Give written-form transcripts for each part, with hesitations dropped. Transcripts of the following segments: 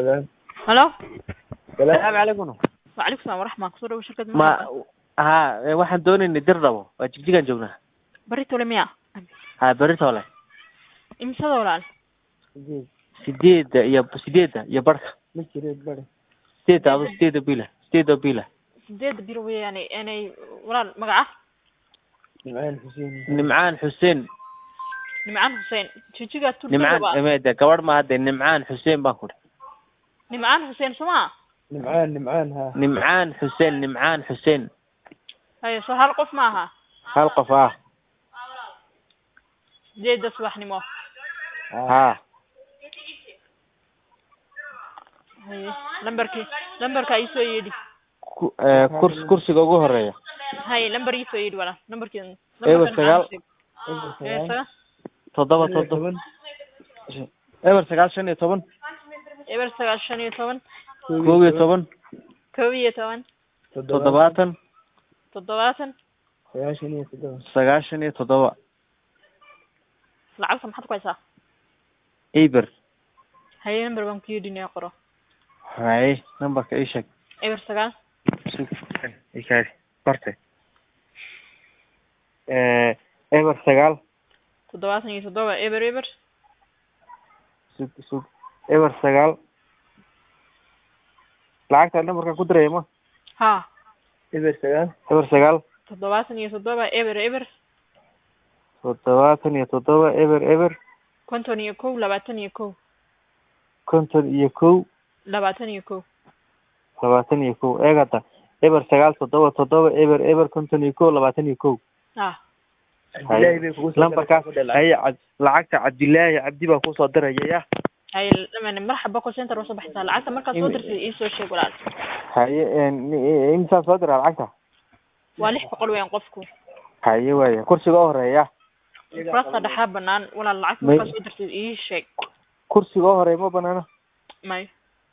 هلو السلام عليكم. وعليكم السلام ورحمة الله وشركة ما ها waxaan doonaynaa dir rabo waa jigjigan joognaa بريتو لميا ha berito walaal imsada walaal sideeda iyo barka sideeda bila sideed biro weeyaan inay walaal magaca nimcaan xuseen nimcaan xuseen jijiga nimcaan emeeda gabadh ma hadda nimcaan xuseen baan ku nimcaan xuseen soma nimcaan xuseen haye soo hal qof maaha hal qof ah sideeda subaxnimo ha haye lambarka ay soo yeedhi kursiga ugu horeeya haye lambar ii soo yeedhi walaal lambarkii eber sagaal toddoba eber sagaal 15 eber sagaal 15 12 70 sagaashan iyo toddoba lacagta maxaad ku haysaa eber haye lambar baan ku yeedhinaya qoro haye nambarka ii sheeg eber sagaal ikari barte eber sagaal 77 eber eber sagaal lacagta nambarka ku diray ma ha eber sagaal 77 eber 77 eber 51 21 eegata eber sagaal 77 eber 51 ah lambarkaas haye lacagta Cabdilaahi Cabdi baa ku soo diraya haye marxaba call center soo baxaysa lacagta marka soo dirtay ii soo sheeg walaal haye imsa soo diraa lacagta waa 600 weeyaan qofku haye waaya kursiga horeeya fasta dhaxa banaan walaal lacagta marka soo dirtay ii sheeg kursiga horeeya ma banaana may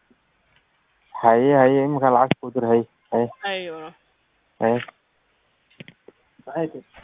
haye imka lacagta ku dir haye ayo haye